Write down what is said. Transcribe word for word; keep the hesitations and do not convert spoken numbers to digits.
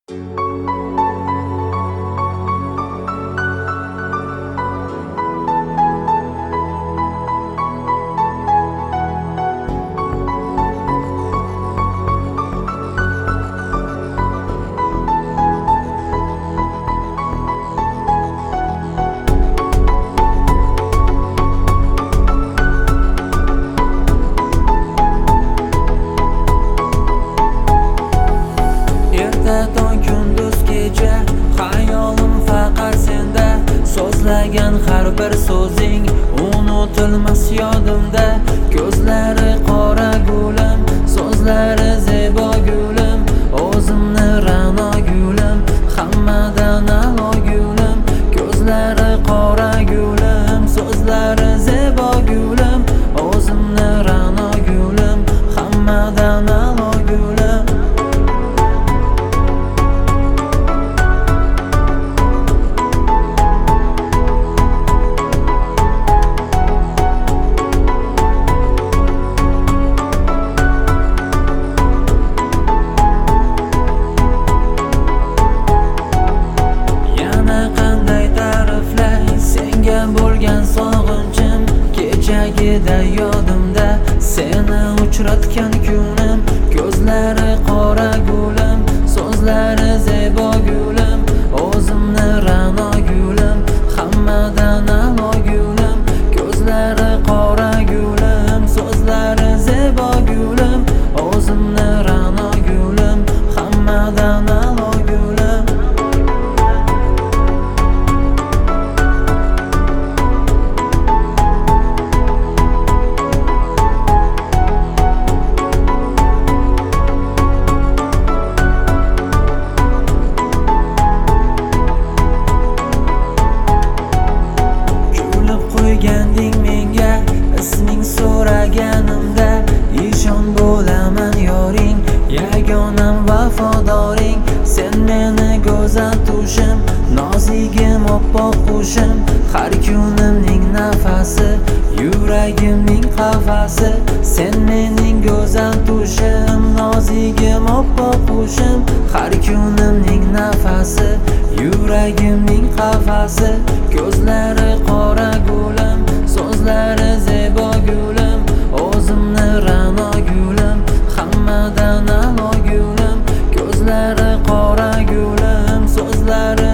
Har bir so'zing unutilmas yodimda. Ko'zlari qora gulim, so'zlari zebo gulim, o'zimni ra'no gulim, hammadan a'lo gulim. Ko'zlari qora gulim, so'zlari zebo gulim, o'zimni ra'no gulim, hammadan a'lo gulim. Bo'lgan sog'inchim kechagida yodimda, seni uchratgan kunim. Ko'zlari qora gulim, so'zlari zebo gulim, o'zimni ra'no gulim, hammadan a'lo gulim. Ko'zlari qora gulim, so'zlari zebo gulim, o'zimni ra'no gulim, hammadan a'lo gulim. Qo'yganding menga isming so'raganimda, ishon bo'laman yoring, yagonam vafodoring. Sen meni go'zal tushim, nozigim oppoq qushim, har kunimning nafasi, yuragimning qafasi. Sen mening go'zal tushim, nozigim oppoq qushim, har kunimning nafasi, yuragimning qafasi. Ko'zlari qora gulim, so'zlari zebo gulim, o'zimni ra'no gulim, hammadan a'lo gulim. Ko'zlari qora gulim, so'zlari